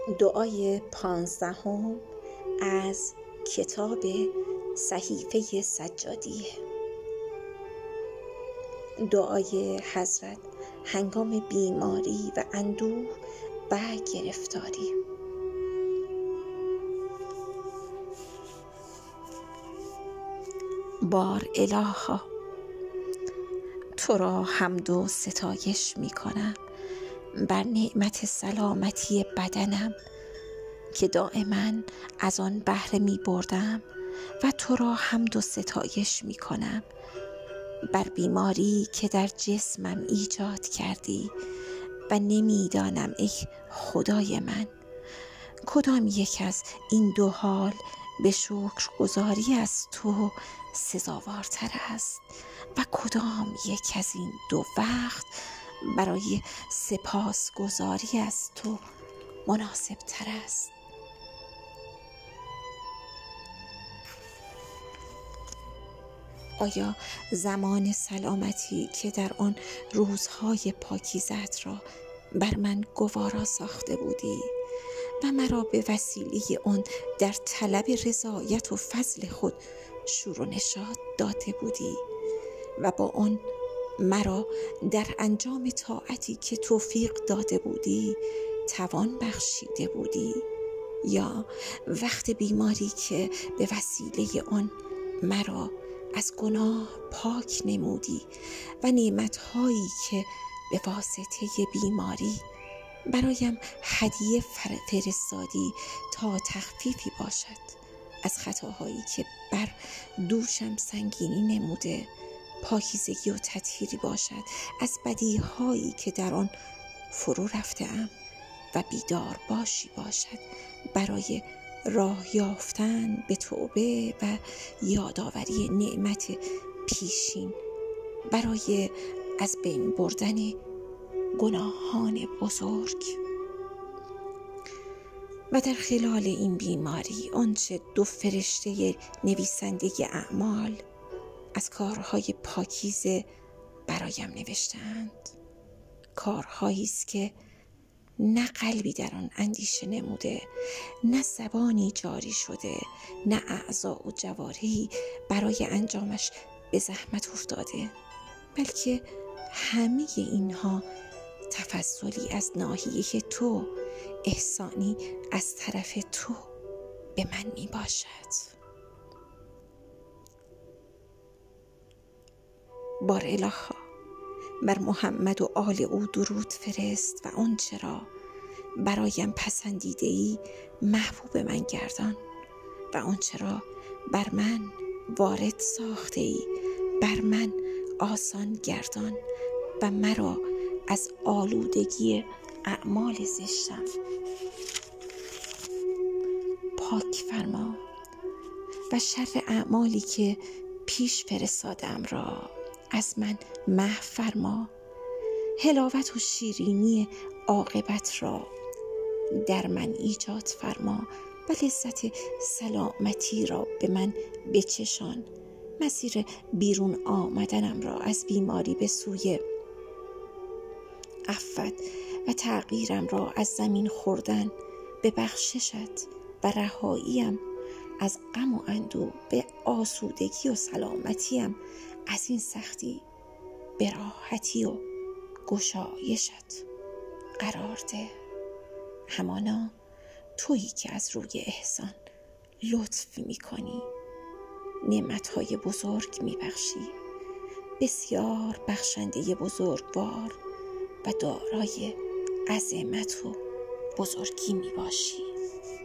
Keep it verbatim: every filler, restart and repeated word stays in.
دعای پانزدهم از کتاب صحیفه سجادیه. دعای حضرت هنگام بیماری و اندوه و گرفتاری. بار الها، تو را حمد و ستایش می کنم بر نعمت سلامتی بدنم که دائما از آن بهره می بردم و تو را حمد و ستایش می کنم بر بیماری که در جسمم ایجاد کردی و نمی دانم ای خدای من کدام یک از این دو حال به شکر گزاری از تو سزاوارتر است و کدام یک از این دو وقت برای سپاس گزاری از تو مناسب تر است. آیا زمان سلامتی که در آن روزهای پاکیزت را بر من گوارا ساخته بودی و مرا به وسیله آن در طلب رضایت و فضل خود شور و نشاط داده بودی و با آن مرا در انجام طاعتی که توفیق داده بودی توان بخشیده بودی، یا وقت بیماری که به وسیله آن مرا از گناه پاک نمودی و نعمتهایی که به واسطه بیماری برایم هدیه فرستادی تا تخفیفی باشد از خطاهایی که بر دوشم سنگینی نموده، پاکیزگی و تطهیری باشد از بدیهایی که در آن فرو رفته‌ام و بیدار باشی باشد برای راه یافتن به توبه و یادآوری نعمت پیشین برای از بین بردن گناهان بزرگ. و در خلال این بیماری آنچه دو فرشته نویسنده اعمال از کارهای پاکیزه برایم نوشتند، کارهایی است که نه قلبی در آن اندیشه نموده، نه زبانی جاری شده، نه اعضا و جوارحی برای انجامش به زحمت افتاده، بلکه همه اینها تفضلی از ناحیه تو، احسانی از طرف تو به من می باشد. بار الها، بر محمد و آل او درود فرست و آنچه را برایم پسندیده ای محبوب من گردان و آنچه را بر من وارد ساخته ای بر من آسان گردان و مرا از آلودگی اعمال زشتم پاک فرما و شر اعمالی که پیش فرستادم را از من محو فرما. حلاوت و شیرینی عاقبت را در من ایجاد فرما و لذت سلامتی را به من بچشان. مسیر بیرون آمدنم را از بیماری به سوی عفوت و تغییرم را از زمین خوردن به بخششت و رهاییم از غم و اندوه به آسودگی و سلامتیم از این سختی به راحتی و گشایشت قرار ده. همانا تویی که از روی احسان لطف می کنی، نعمتهای بزرگ می بخشی، بسیار بخشنده بزرگوار و دارای عظمت و بزرگی می باشی.